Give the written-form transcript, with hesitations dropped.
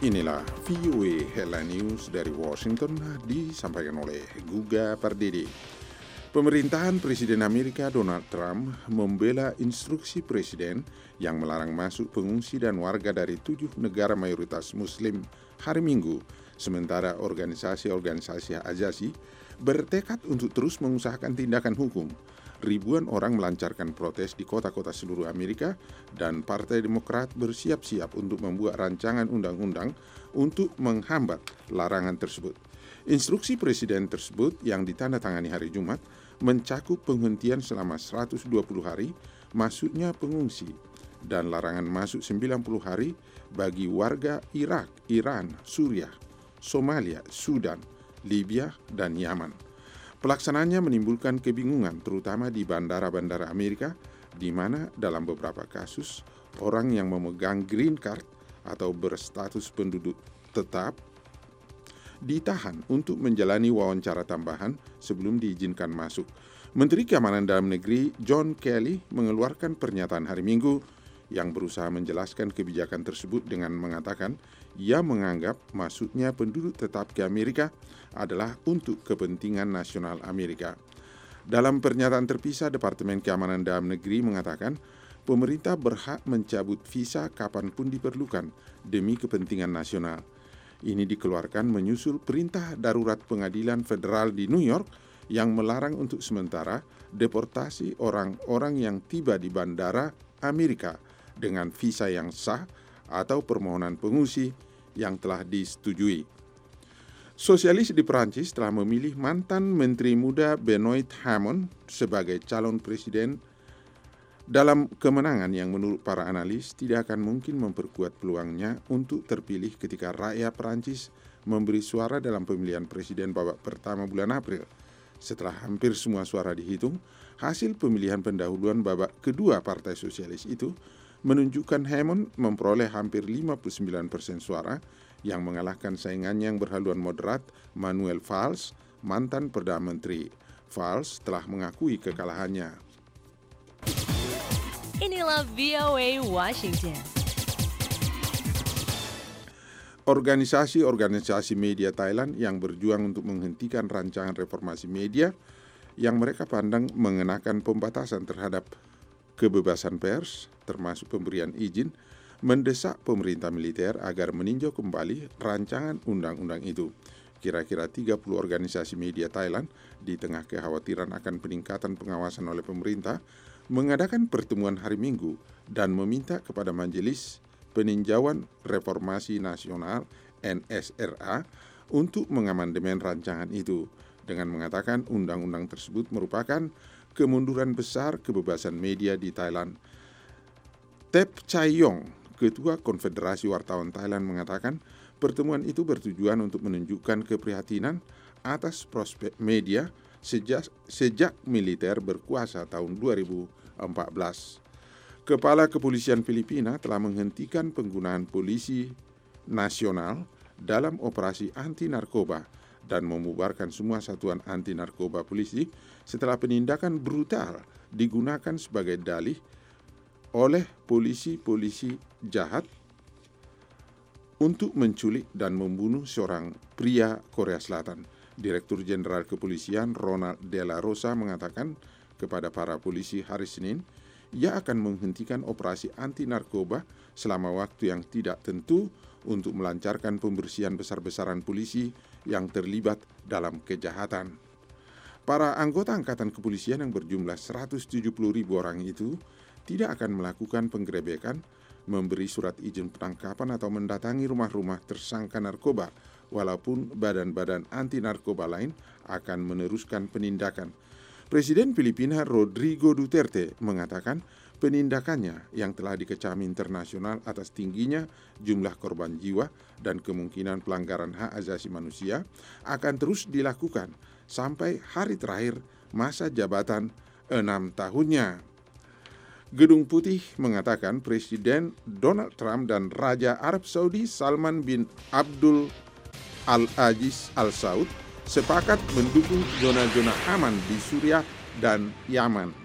Inilah VOA Headline News dari Washington disampaikan oleh Guga Pardede. Pemerintahan Presiden Amerika Donald Trump membela instruksi Presiden yang melarang masuk pengungsi dan warga dari 7 negara mayoritas Muslim hari Minggu, sementara organisasi-organisasi hak asasi bertekad untuk terus mengusahakan tindakan hukum. Ribuan orang melancarkan protes di kota-kota seluruh Amerika dan Partai Demokrat bersiap-siap untuk membuat rancangan undang-undang untuk menghambat larangan tersebut. Instruksi Presiden tersebut yang ditandatangani hari Jumat mencakup penghentian selama 120 hari masuknya pengungsi dan larangan masuk 90 hari bagi warga Irak, Iran, Suriah, Somalia, Sudan, Libya, dan Yaman. Pelaksanaannya menimbulkan kebingungan terutama di bandara-bandara Amerika, di mana dalam beberapa kasus orang yang memegang green card atau berstatus penduduk tetap ditahan untuk menjalani wawancara tambahan sebelum diizinkan masuk. Menteri Keamanan Dalam Negeri John Kelly mengeluarkan pernyataan hari Minggu yang berusaha menjelaskan kebijakan tersebut dengan mengatakan ia menganggap masuknya penduduk tetap ke Amerika adalah untuk kepentingan nasional Amerika. Dalam pernyataan terpisah, Departemen Keamanan Dalam Negeri mengatakan pemerintah berhak mencabut visa kapanpun diperlukan demi kepentingan nasional. Ini dikeluarkan menyusul perintah darurat pengadilan federal di New York yang melarang untuk sementara deportasi orang-orang yang tiba di bandara Amerika dengan visa yang sah atau permohonan pengungsi yang telah disetujui. Sosialis di Perancis telah memilih mantan Menteri Muda Benoit Hamon sebagai calon presiden dalam kemenangan yang menurut para analis tidak akan mungkin memperkuat peluangnya untuk terpilih ketika rakyat Perancis memberi suara dalam pemilihan presiden babak pertama bulan April. Setelah hampir semua suara dihitung, hasil pemilihan pendahuluan babak kedua Partai Sosialis itu menunjukkan Hamon memperoleh hampir 59% suara yang mengalahkan saingannya yang berhaluan moderat Manuel Valls, mantan Perdana Menteri. Valls telah mengakui kekalahannya. Inilah VOA Washington. Organisasi-organisasi media Thailand yang berjuang untuk menghentikan rancangan reformasi media yang mereka pandang mengenakan pembatasan terhadap kebebasan pers, termasuk pemberian izin, mendesak pemerintah militer agar meninjau kembali rancangan undang-undang itu. Kira-kira 30 organisasi media Thailand di tengah kekhawatiran akan peningkatan pengawasan oleh pemerintah mengadakan pertemuan hari Minggu dan meminta kepada Majelis Peninjauan Reformasi Nasional NSRA untuk mengamandemen rancangan itu dengan mengatakan undang-undang tersebut merupakan kemunduran besar kebebasan media di Thailand. Tep Chai Yong, Ketua Konfederasi Wartawan Thailand, mengatakan pertemuan itu bertujuan untuk menunjukkan keprihatinan atas prospek media sejak militer berkuasa tahun 2014. Kepala Kepolisian Filipina telah menghentikan penggunaan polisi nasional dalam operasi anti-narkoba dan membubarkan semua satuan anti-narkoba polisi setelah penindakan brutal digunakan sebagai dalih oleh polisi-polisi jahat untuk menculik dan membunuh seorang pria Korea Selatan. Direktur Jenderal Kepolisian Ronald De La Rosa mengatakan kepada para polisi hari Senin, ia akan menghentikan operasi anti-narkoba selama waktu yang tidak tentu untuk melancarkan pembersihan besar-besaran polisi yang terlibat dalam kejahatan. Para anggota Angkatan Kepolisian yang berjumlah 170.000 orang itu tidak akan melakukan penggerebekan, memberi surat izin penangkapan atau mendatangi rumah-rumah tersangka narkoba, walaupun badan-badan anti-narkoba lain akan meneruskan penindakan. Presiden Filipina Rodrigo Duterte mengatakan penindakannya yang telah dikecam internasional atas tingginya jumlah korban jiwa dan kemungkinan pelanggaran hak asasi manusia akan terus dilakukan sampai hari terakhir masa jabatan 6 tahunnya. Gedung Putih mengatakan Presiden Donald Trump dan Raja Arab Saudi Salman bin Abdul Al-Aziz Al Saud sepakat mendukung zona-zona aman di Suriah dan Yaman.